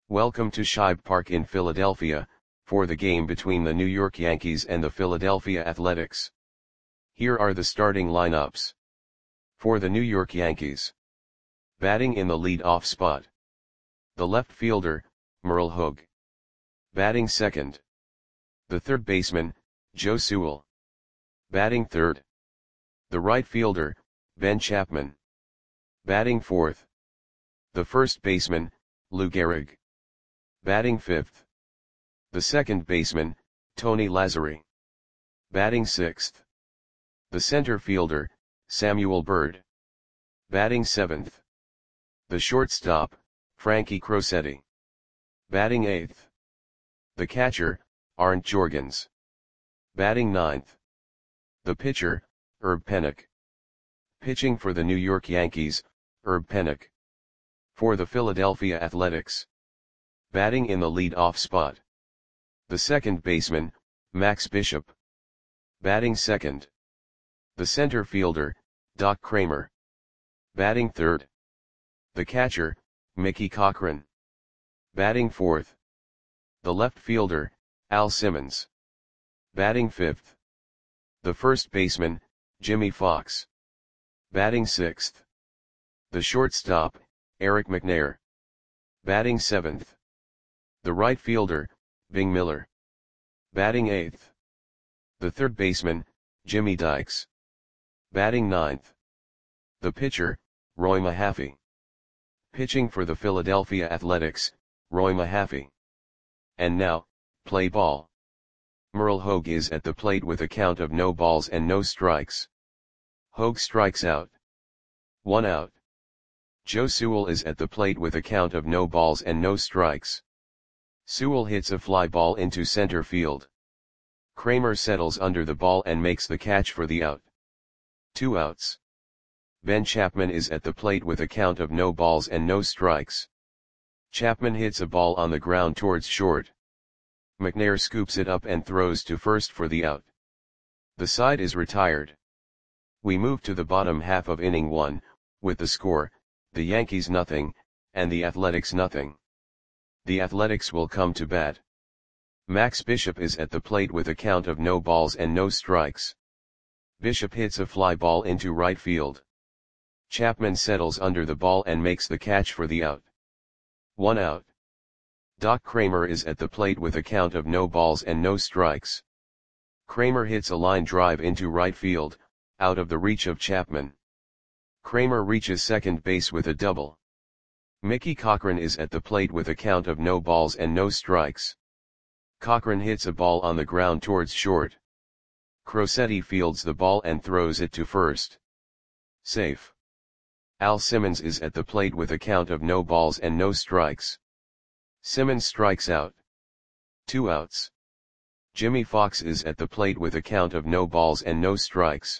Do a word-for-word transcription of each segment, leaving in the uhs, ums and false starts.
Welcome to Shibe Park in Philadelphia, for the game between the New York Yankees and the Philadelphia Athletics. Here are the starting lineups. For the New York Yankees. Batting in the lead-off spot. The left fielder, Merle Hogue. Batting second. The third baseman, Joe Sewell. Batting third. The right fielder, Ben Chapman. Batting fourth. The first baseman, Lou Gehrig. Batting fifth. The second baseman, Tony Lazzeri. Batting sixth. The center fielder, Samuel Byrd. Batting seventh. The shortstop, Frankie Crosetti. Batting eighth. The catcher, Arndt Jorgens. Batting ninth. The pitcher, Herb Pennock. Pitching for the New York Yankees, Herb Pennock. For the Philadelphia Athletics. Batting in the lead-off spot. The second baseman, Max Bishop. Batting second. The center fielder, Doc Cramer. Batting third. The catcher, Mickey Cochrane. Batting fourth. The left fielder, Al Simmons. Batting fifth. The first baseman, Jimmy Fox. Batting sixth. The shortstop, Eric McNair. Batting seventh. The right fielder, Bing Miller. Batting eighth. The third baseman, Jimmy Dykes. Batting ninth. The pitcher, Roy Mahaffey. Pitching for the Philadelphia Athletics, Roy Mahaffey. And now, play ball. Merle Hogue is at the plate with a count of no balls and no strikes. Hogue strikes out. One out. Joe Sewell is at the plate with a count of no balls and no strikes. Sewell hits a fly ball into center field. Cramer settles under the ball and makes the catch for the out. Two outs. Ben Chapman is at the plate with a count of no balls and no strikes. Chapman hits a ball on the ground towards short. McNair scoops it up and throws to first for the out. The side is retired. We move to the bottom half of inning one, with the score, the Yankees nothing, and the Athletics nothing. The Athletics will come to bat. Max Bishop is at the plate with a count of no balls and no strikes. Bishop hits a fly ball into right field. Chapman settles under the ball and makes the catch for the out. One out. Doc Cramer is at the plate with a count of no balls and no strikes. Cramer hits a line drive into right field, out of the reach of Chapman. Cramer reaches second base with a double. Mickey Cochrane is at the plate with a count of no balls and no strikes. Cochrane hits a ball on the ground towards short. Crosetti fields the ball and throws it to first. Safe. Al Simmons is at the plate with a count of no balls and no strikes. Simmons strikes out. Two outs. Jimmy Fox is at the plate with a count of no balls and no strikes.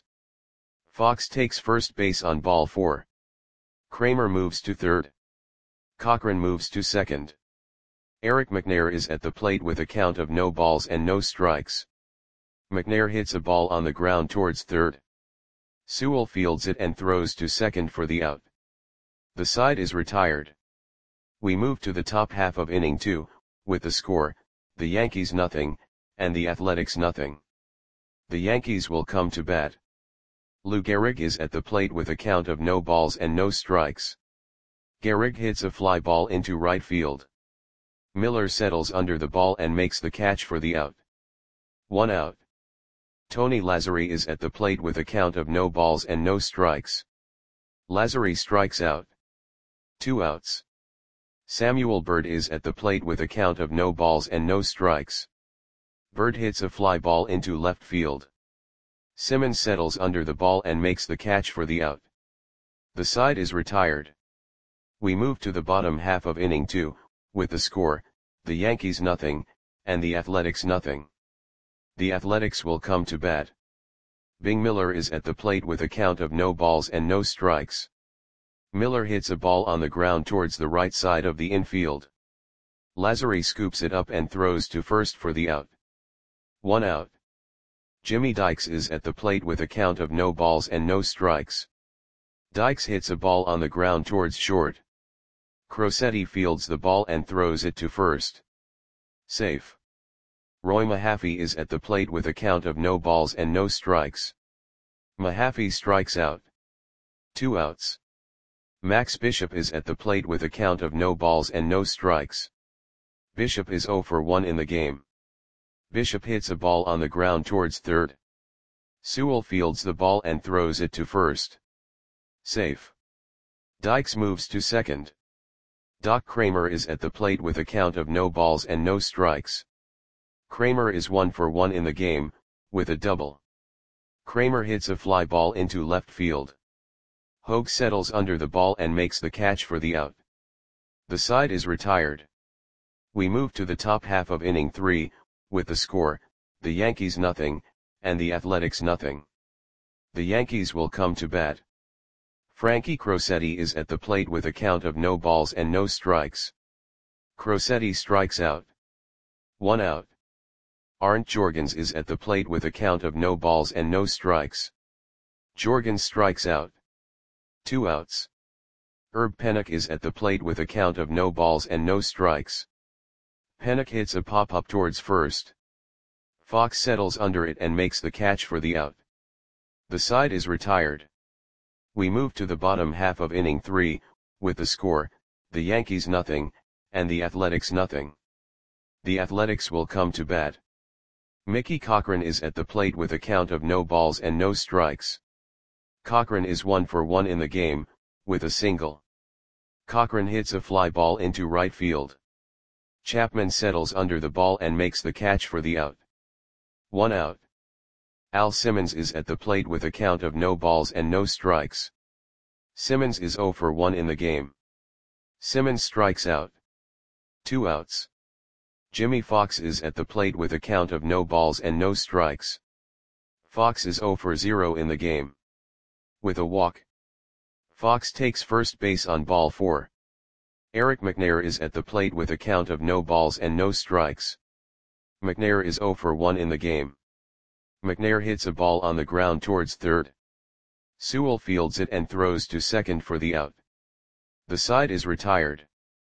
Fox takes first base on ball four. Cramer moves to third. Cochrane moves to second. Eric McNair is at the plate with a count of no balls and no strikes. McNair hits a ball on the ground towards third. Sewell fields it and throws to second for the out. The side is retired. We move to the top half of inning two, with the score, the Yankees nothing, and the Athletics nothing. The Yankees will come to bat. Lou Gehrig is at the plate with a count of no balls and no strikes. Gehrig hits a fly ball into right field. Miller settles under the ball and makes the catch for the out. One out. Tony Lazzeri is at the plate with a count of no balls and no strikes. Lazzeri strikes out. Two outs. Samuel Byrd is at the plate with a count of no balls and no strikes. Byrd hits a fly ball into left field. Simmons settles under the ball and makes the catch for the out. The side is retired. We move to the bottom half of inning two, with the score, the Yankees nothing, and the Athletics nothing. The Athletics will come to bat. Bing Miller is at the plate with a count of no balls and no strikes. Miller hits a ball on the ground towards the right side of the infield. Lazzeri scoops it up and throws to first for the out. One out. Jimmy Dykes is at the plate with a count of no balls and no strikes. Dykes hits a ball on the ground towards short. Crosetti fields the ball and throws it to first. Safe. Roy Mahaffey is at the plate with a count of no balls and no strikes. Mahaffey strikes out. Two outs. Max Bishop is at the plate with a count of no balls and no strikes. Bishop is zero for one in the game. Bishop hits a ball on the ground towards third. Sewell fields the ball and throws it to first. Safe. Dykes moves to second. Doc Kramer is at the plate with a count of no balls and no strikes. Kramer is one for one in the game, with a double. Kramer hits a fly ball into left field. Hogue settles under the ball and makes the catch for the out. The side is retired. We move to the top half of inning three, with the score, the Yankees nothing, and the Athletics nothing. The Yankees will come to bat. Frankie Crosetti is at the plate with a count of no balls and no strikes. Crosetti strikes out. One out. Arndt Jorgens is at the plate with a count of no balls and no strikes. Jorgens strikes out. Two outs. Herb Pennock is at the plate with a count of no balls and no strikes. Pennock hits a pop-up towards first. Fox settles under it and makes the catch for the out. The side is retired. We move to the bottom half of inning three, with the score, the Yankees nothing, and the Athletics nothing. The Athletics will come to bat. Mickey Cochrane is at the plate with a count of no balls and no strikes. Cochrane is one for one in the game, with a single. Cochrane hits a fly ball into right field. Chapman settles under the ball and makes the catch for the out. One out. Al Simmons is at the plate with a count of no balls and no strikes. Simmons is zero for one in the game. Simmons strikes out. Two outs. Jimmy Fox is at the plate with a count of no balls and no strikes. Fox is zero for zero in the game. With a walk. Fox takes first base on ball four. Eric McNair is at the plate with a count of no balls and no strikes. McNair is zero for one in the game. McNair hits a ball on the ground towards third. Sewell fields it and throws to second for the out. The side is retired.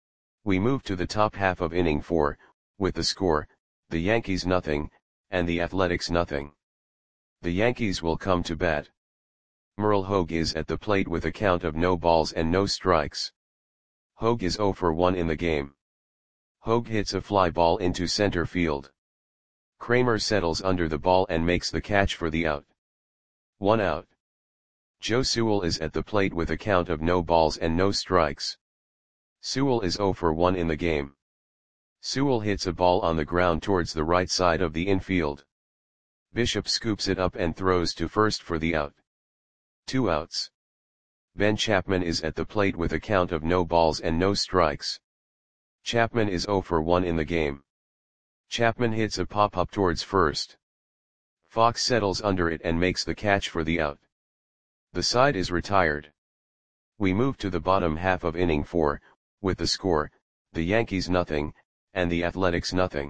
We move to the top half of inning four, with the score, the Yankees nothing, and the Athletics nothing. The Yankees will come to bat. Merle Hogue is at the plate with a count of no balls and no strikes. Hogue is zero for one in the game. Hogue hits a fly ball into center field. Kramer settles under the ball and makes the catch for the out. One out. Joe Sewell is at the plate with a count of no balls and no strikes. Sewell is zero for one in the game. Sewell hits a ball on the ground towards the right side of the infield. Bishop scoops it up and throws to first for the out. Two outs. Ben Chapman is at the plate with a count of no balls and no strikes. Chapman is zero for one in the game. Chapman hits a pop-up towards first. Fox settles under it and makes the catch for the out. The side is retired. We move to the bottom half of inning four, with the score, the Yankees nothing, and the Athletics nothing.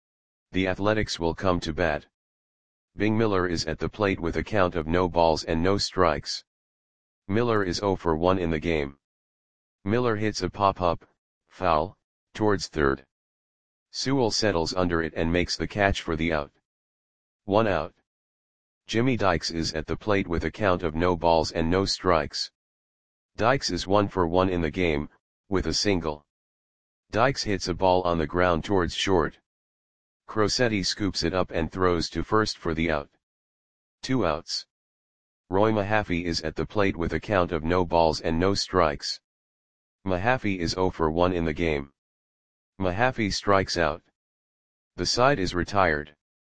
The Athletics will come to bat. Bing Miller is at the plate with a count of no balls and no strikes. Miller is zero for one in the game. Miller hits a pop-up, foul, towards third. Sewell settles under it and makes the catch for the out. One out. Jimmy Dykes is at the plate with a count of no balls and no strikes. Dykes is one for one in the game, with a single. Dykes hits a ball on the ground towards short. Crosetti scoops it up and throws to first for the out. Two outs. Roy Mahaffey is at the plate with a count of no balls and no strikes. Mahaffey is zero for one in the game. Mahaffey strikes out. The side is retired.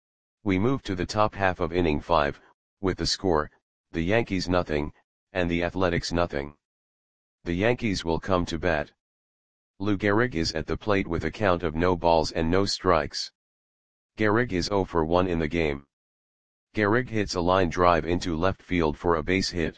We move to the top half of inning five, with the score, the Yankees nothing, and the Athletics nothing. The Yankees will come to bat. Lou Gehrig is at the plate with a count of no balls and no strikes. Gehrig is zero for one in the game. Gehrig hits a line drive into left field for a base hit.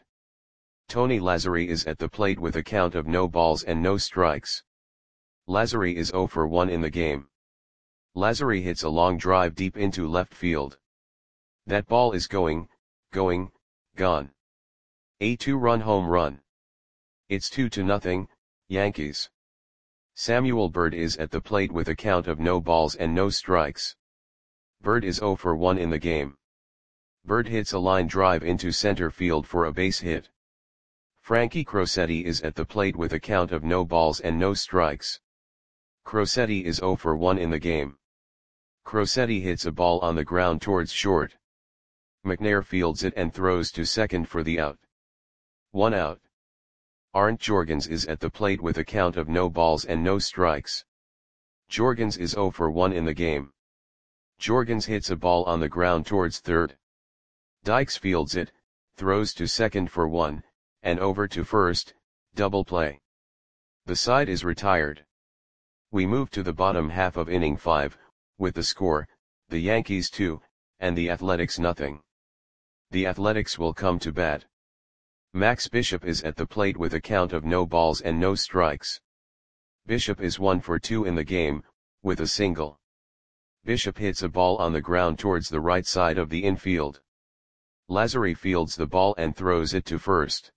Tony Lazzeri is at the plate with a count of no balls and no strikes. Lazzeri is zero for one in the game. Lazzeri hits a long drive deep into left field. That ball is going, going, gone. A two-run home run. It's two to nothing, Yankees. Samuel Bird is at the plate with a count of no balls and no strikes. Bird is zero for one in the game. Bird hits a line drive into center field for a base hit. Frankie Crosetti is at the plate with a count of no balls and no strikes. Crosetti is zero for one in the game. Crosetti hits a ball on the ground towards short. McNair fields it and throws to second for the out. One out. Arndt Jorgens is at the plate with a count of no balls and no strikes. Jorgens is zero for one in the game. Jorgens hits a ball on the ground towards third. Dykes fields it, throws to second for one, and over to first, double play. The side is retired. We move to the bottom half of inning five, with the score, the Yankees two, and the Athletics nothing. The Athletics will come to bat. Max Bishop is at the plate with a count of no balls and no strikes. Bishop is one for two in the game, with a single. Bishop hits a ball on the ground towards the right side of the infield. Lazary fields the ball and throws it to first.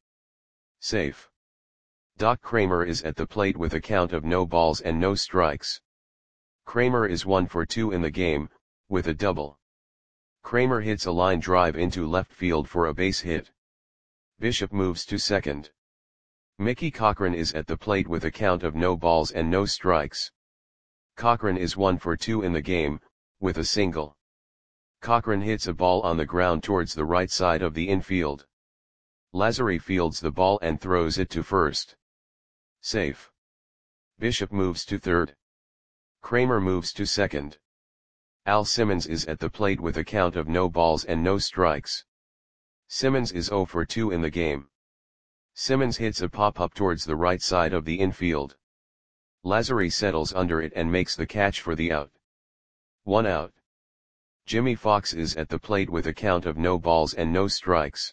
Safe. Doc Kramer is at the plate with a count of no balls and no strikes. Kramer is one for two in the game, with a double. Kramer hits a line drive into left field for a base hit. Bishop moves to second. Mickey Cochrane is at the plate with a count of no balls and no strikes. Cochrane is one for two in the game, with a single. Cochrane hits a ball on the ground towards the right side of the infield. Lazary fields the ball and throws it to first. Safe. Bishop moves to third. Kramer moves to second. Al Simmons is at the plate with a count of no balls and no strikes. Simmons is zero for two in the game. Simmons hits a pop-up towards the right side of the infield. Lazary settles under it and makes the catch for the out. One out. Jimmy Fox is at the plate with a count of no balls and no strikes.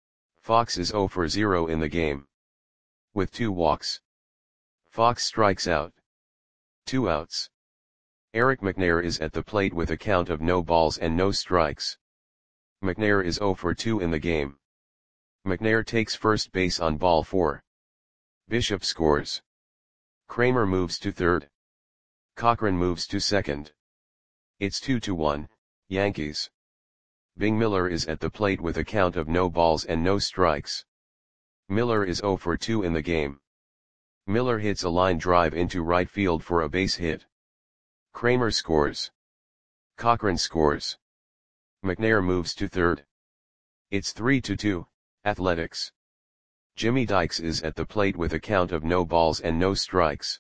Fox is zero for zero in the game. With two walks. Fox strikes out. Two outs. Eric McNair is at the plate with a count of no balls and no strikes. McNair is zero for two in the game. McNair takes first base on ball four. Bishop scores. Kramer moves to third. Cochrane moves to second. It's two to one, Yankees. Bing Miller is at the plate with a count of no balls and no strikes. Miller is zero for two in the game. Miller hits a line drive into right field for a base hit. Kramer scores. Cochrane scores. McNair moves to third. It's three to two, Athletics. Jimmy Dykes is at the plate with a count of no balls and no strikes.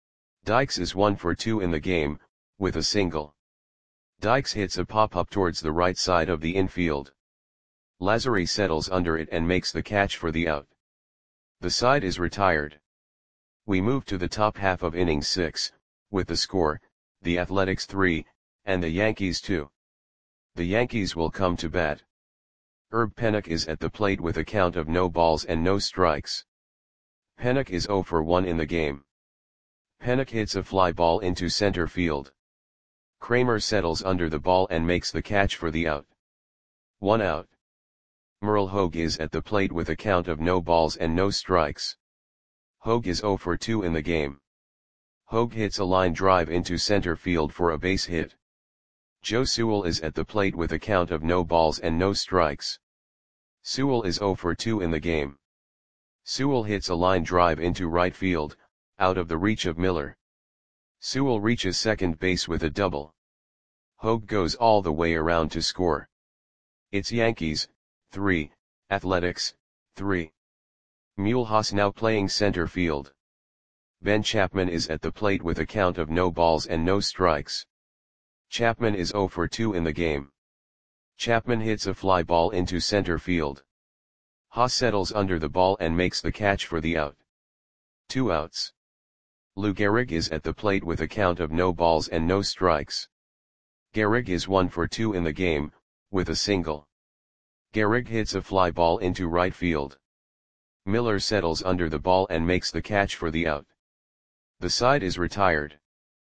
Dykes is one for two in the game, with a single. Dykes hits a pop-up towards the right side of the infield. Lazary settles under it and makes the catch for the out. The side is retired. We move to the top half of inning six, with the score, the Athletics three, and the Yankees two. The Yankees will come to bat. Herb Pennock is at the plate with a count of no balls and no strikes. Pennock is zero for one in the game. Pennock hits a fly ball into center field. Kramer settles under the ball and makes the catch for the out. One out. Merle Hogue is at the plate with a count of no balls and no strikes. Hogue is zero for two in the game. Hogue hits a line drive into center field for a base hit. Joe Sewell is at the plate with a count of no balls and no strikes. Sewell is zero for two in the game. Sewell hits a line drive into right field, out of the reach of Miller. Sewell reaches second base with a double. Hogue goes all the way around to score. It's Yankees, three, Athletics, three. Mulhouse now playing center field. Ben Chapman is at the plate with a count of no balls and no strikes. Chapman is zero for two in the game. Chapman hits a fly ball into center field. Haas settles under the ball and makes the catch for the out. Two outs. Lou Gehrig is at the plate with a count of no balls and no strikes. Gehrig is one for two in the game, with a single. Gehrig hits a fly ball into right field. Miller settles under the ball and makes the catch for the out. The side is retired.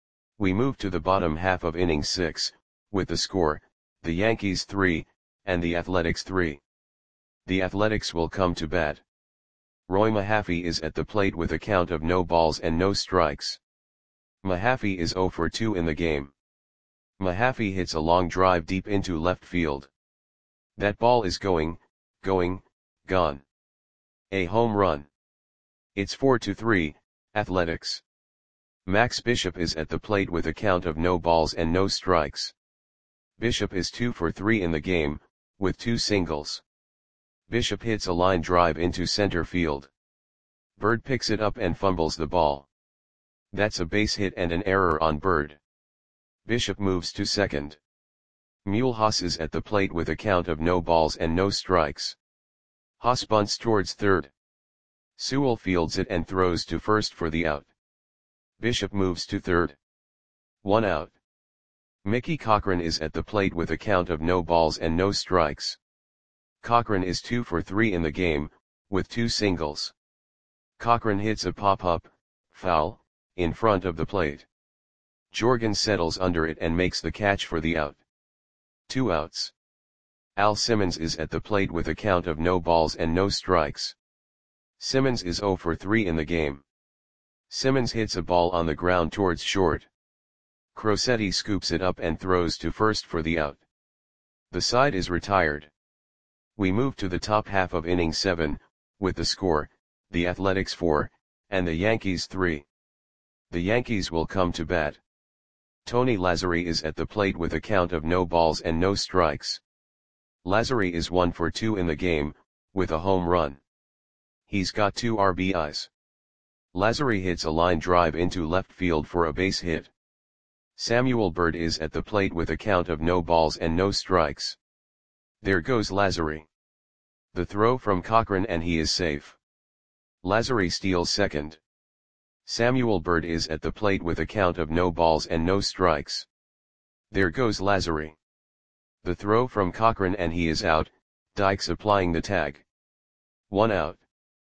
We move to the bottom half of inning six, with the score, the Yankees three, and the Athletics three. The Athletics will come to bat. Roy Mahaffey is at the plate with a count of no balls and no strikes. Mahaffey is zero for two in the game. Mahaffey hits a long drive deep into left field. That ball is going, going, gone. A home run. It's four to three, Athletics. Max Bishop is at the plate with a count of no balls and no strikes. Bishop is two for three in the game, with two singles. Bishop hits a line drive into center field. Bird picks it up and fumbles the ball. That's a base hit and an error on Bird. Bishop moves to second. Mulhouse is at the plate with a count of no balls and no strikes. Haas bunts towards third. Sewell fields it and throws to first for the out. Bishop moves to third. One out. Mickey Cochrane is at the plate with a count of no balls and no strikes. Cochrane is two for three in the game, with two singles. Cochrane hits a pop-up, foul, in front of the plate. Jorgens settles under it and makes the catch for the out. Two outs. Al Simmons is at the plate with a count of no balls and no strikes. Simmons is zero for three in the game. Simmons hits a ball on the ground towards short. Crosetti scoops it up and throws to first for the out. The side is retired. We move to the top half of inning seven, with the score, the Athletics four, and the Yankees three. The Yankees will come to bat. Tony Lazzeri is at the plate with a count of no balls and no strikes. Lazzeri is one for two in the game, with a home run. He's got two R B Is. Lazzeri hits a line drive into left field for a base hit. Samuel Bird is at the plate with a count of no balls and no strikes. There goes Lazzeri. The throw from Cochrane and he is safe. Lazzeri steals second. Samuel Bird is at the plate with a count of no balls and no strikes. There goes Lazzeri. The throw from Cochrane and he is out, Dykes applying the tag. One out.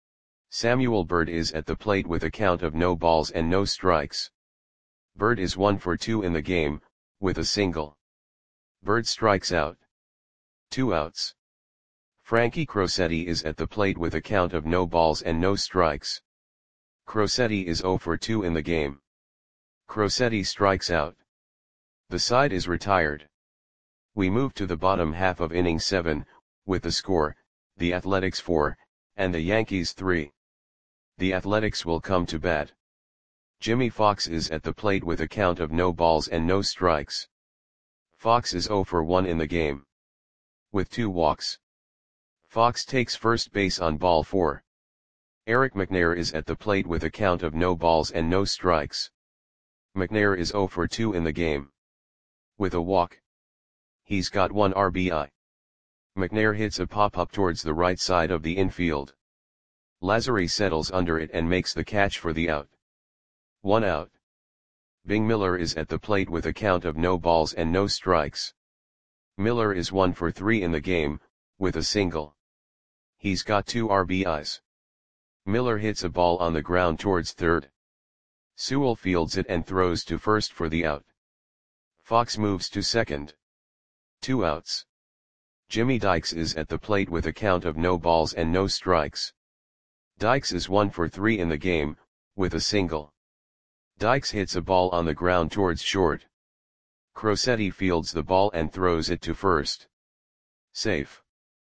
Samuel Bird is at the plate with a count of no balls and no strikes. Bird is one for two in the game, with a single. Bird strikes out. Two outs. Frankie Crosetti is at the plate with a count of no balls and no strikes. Crosetti is zero for two in the game. Crosetti strikes out. The side is retired. We move to the bottom half of inning seven, with the score, the Athletics four, and the Yankees three. The Athletics will come to bat. Jimmy Fox is at the plate with a count of no balls and no strikes. Fox is zero for one in the game. With two walks. Fox takes first base on ball four. Eric McNair is at the plate with a count of no balls and no strikes. McNair is zero for two in the game. With a walk. He's got one R B I. McNair hits a pop-up towards the right side of the infield. Lazzeri settles under it and makes the catch for the out. One out. Bing Miller is at the plate with a count of no balls and no strikes. Miller is one for three in the game, with a single. He's got two R B Is. Miller hits a ball on the ground towards third. Sewell fields it and throws to first for the out. Fox moves to second. Two outs. Jimmy Dykes is at the plate with a count of no balls and no strikes. Dykes is one for three in the game, with a single. Dykes hits a ball on the ground towards short. Crosetti fields the ball and throws it to first. Safe.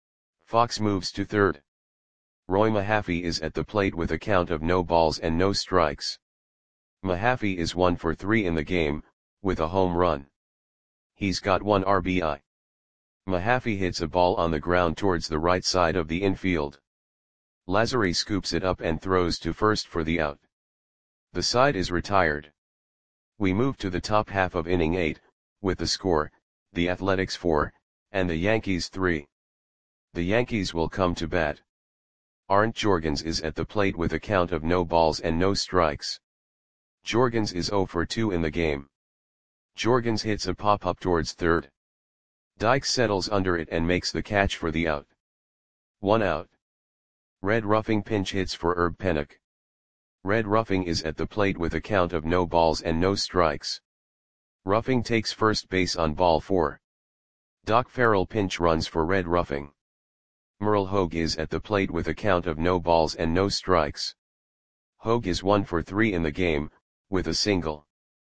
Fox moves to third. Roy Mahaffey is at the plate with a count of no balls and no strikes. Mahaffey is one for three in the game, with a home run. He's got one R B I. Mahaffey hits a ball on the ground towards the right side of the infield. Lazzeri scoops it up and throws to first for the out. The side is retired. We move to the top half of inning eight, with the score, the Athletics four, and the Yankees three. The Yankees will come to bat. Arndt Jorgens is at the plate with a count of no balls and no strikes. Jorgens is zero for two in the game. Jorgens hits a pop-up towards third. Dykes settles under it and makes the catch for the out. One out. Red Ruffing pinch hits for Herb Pennock. Red Ruffing is at the plate with a count of no balls and no strikes. Ruffing takes first base on ball four. Doc Farrell pinch runs for Red Ruffing. Merle Hogue is at the plate with a count of no balls and no strikes. Hogue is one for three in the game, with a single.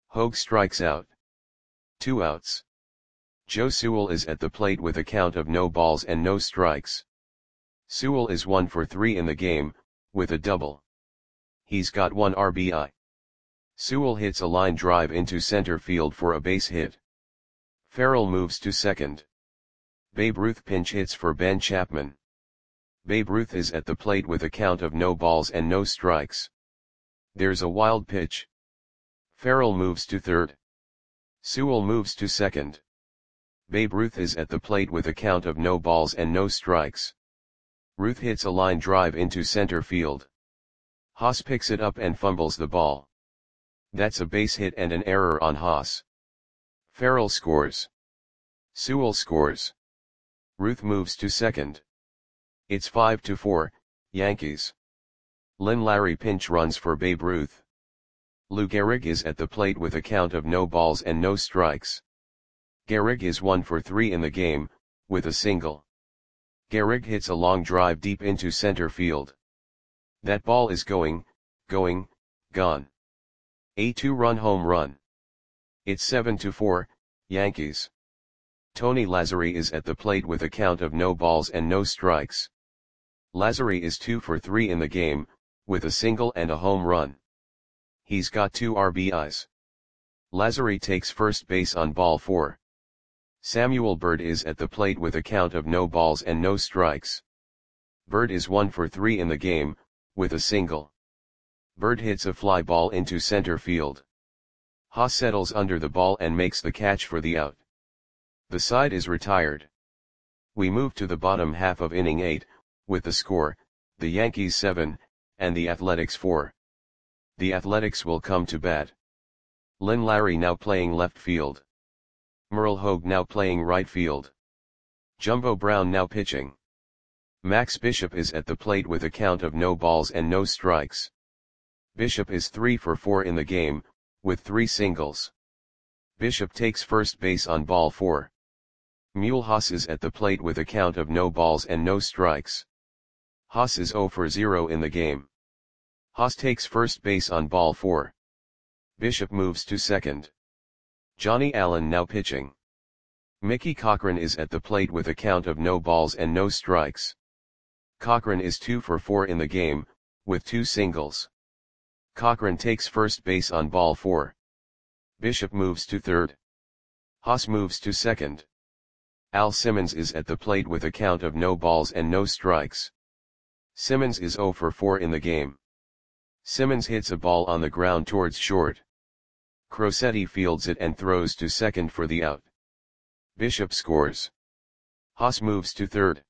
Hogue strikes out. Two outs. Joe Sewell is at the plate with a count of no balls and no strikes. Sewell is one for three in the game, with a double. He's got one R B I. Sewell hits a line drive into center field for a base hit. Farrell moves to second. Babe Ruth pinch hits for Ben Chapman. Babe Ruth is at the plate with a count of no balls and no strikes. There's a wild pitch. Farrell moves to third. Sewell moves to second. Babe Ruth is at the plate with a count of no balls and no strikes. Ruth hits a line drive into center field. Haas picks it up and fumbles the ball. That's a base hit and an error on Haas. Farrell scores. Sewell scores. Ruth moves to second. It's five to four, Yankees. Lynn Larry pinch runs for Babe Ruth. Lou Gehrig is at the plate with a count of no balls and no strikes. Gehrig is one for three in the game, with a single. Gehrig hits a long drive deep into center field. That ball is going, going, gone. A two-run home run. It's seven to four, Yankees. Tony Lazzeri is at the plate with a count of no balls and no strikes. Lazzeri is two for three in the game, with a single and a home run. He's got two R B Is. Lazzeri takes first base on ball four. Samuel Bird is at the plate with a count of no balls and no strikes. Bird is one for three in the game, with a single. Bird hits a fly ball into center field. Haas settles under the ball and makes the catch for the out. The side is retired. We move to the bottom half of inning eight, with the score, the Yankees seven, and the Athletics four. The Athletics will come to bat. Lynn Larry now playing left field. Merle Hogue now playing right field. Jumbo Brown now pitching. Max Bishop is at the plate with a count of no balls and no strikes. Bishop is three for four in the game, with three singles. Bishop takes first base on ball four. Mule Haas is at the plate with a count of no balls and no strikes. Haas is zero for zero in the game. Haas takes first base on ball four. Bishop moves to second. Johnny Allen now pitching. Mickey Cochran is at the plate with a count of no balls and no strikes. Cochran is two for four in the game, with two singles. Cochran takes first base on ball four. Bishop moves to third. Haas moves to second. Al Simmons is at the plate with a count of no balls and no strikes. Simmons is zero for four in the game. Simmons hits a ball on the ground towards short. Crosetti fields it and throws to second for the out. Bishop scores. Haas moves to third.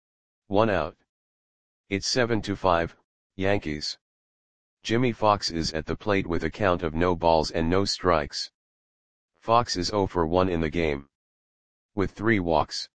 One out. It's seven to five, Yankees. Jimmy Fox is at the plate with a count of no balls and no strikes. Fox is zero for one in the game. With three walks.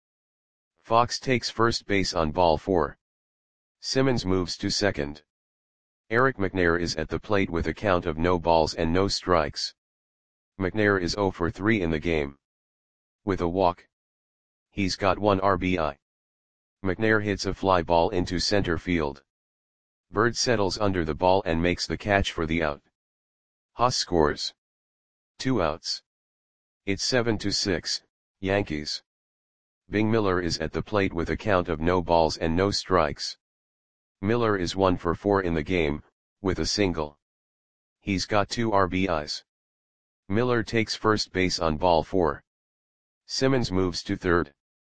Fox takes first base on ball four. Simmons moves to second. Eric McNair is at the plate with a count of no balls and no strikes. McNair is zero for three in the game. With a walk. He's got one R B I. McNair hits a fly ball into center field. Bird settles under the ball and makes the catch for the out. Haas scores. Two outs. It's seven to six, Yankees. Bing Miller is at the plate with a count of no balls and no strikes. Miller is one for four in the game, with a single. He's got two R B Is. Miller takes first base on ball four. Simmons moves to third.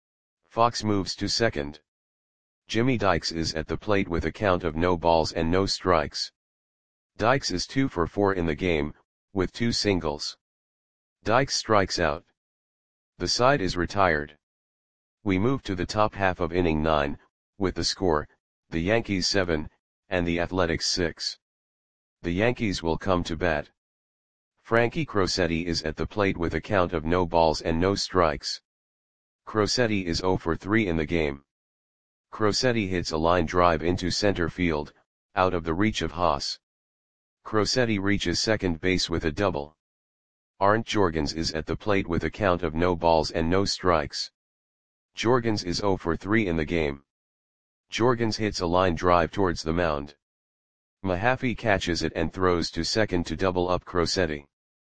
Fox moves to second. Jimmy Dykes is at the plate with a count of no balls and no strikes. Dykes is two for four in the game, with two singles. Dykes strikes out. The side is retired. We move to the top half of inning nine, with the score, the Yankees seven, and the Athletics six. The Yankees will come to bat. Frankie Crosetti is at the plate with a count of no balls and no strikes. Crosetti is zero for three in the game. Crosetti hits a line drive into center field, out of the reach of Haas. Crosetti reaches second base with a double. Arndt Jorgens is at the plate with a count of no balls and no strikes. Jorgens is zero for three in the game. Jorgens hits a line drive towards the mound. Mahaffey catches it and throws to second to double up Crosetti.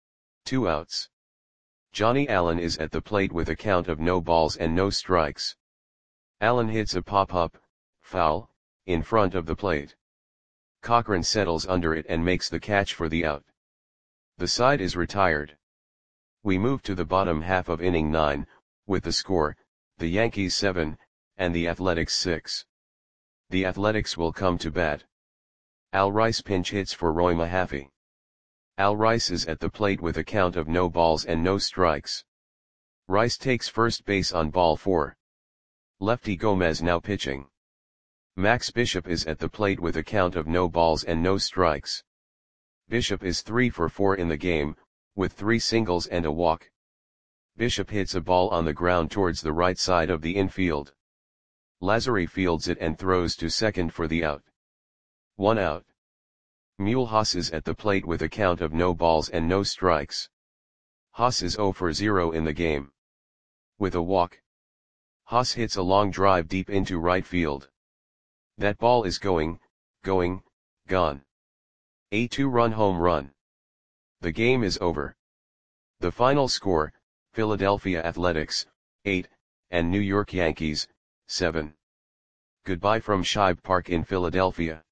Two outs. Johnny Allen is at the plate with a count of no balls and no strikes. Allen hits a pop-up, foul, in front of the plate. Cochran settles under it and makes the catch for the out. The side is retired. We move to the bottom half of inning nine, with the score, the Yankees seven, and the Athletics six. The Athletics will come to bat. Al Rice pinch hits for Roy Mahaffey. Al Rice is at the plate with a count of no balls and no strikes. Rice takes first base on ball four. Lefty Gomez now pitching. Max Bishop is at the plate with a count of no balls and no strikes. Bishop is three for four in the game, with three singles and a walk. Bishop hits a ball on the ground towards the right side of the infield. Lazary fields it and throws to second for the out. One out. Mule Haas is at the plate with a count of no balls and no strikes. Haas is zero for zero in the game. With a walk. Haas hits a long drive deep into right field. That ball is going, going, gone. A two-run home run. The game is over. The final score, Philadelphia Athletics, eight, and New York Yankees, seven. Goodbye from Shibe Park in Philadelphia.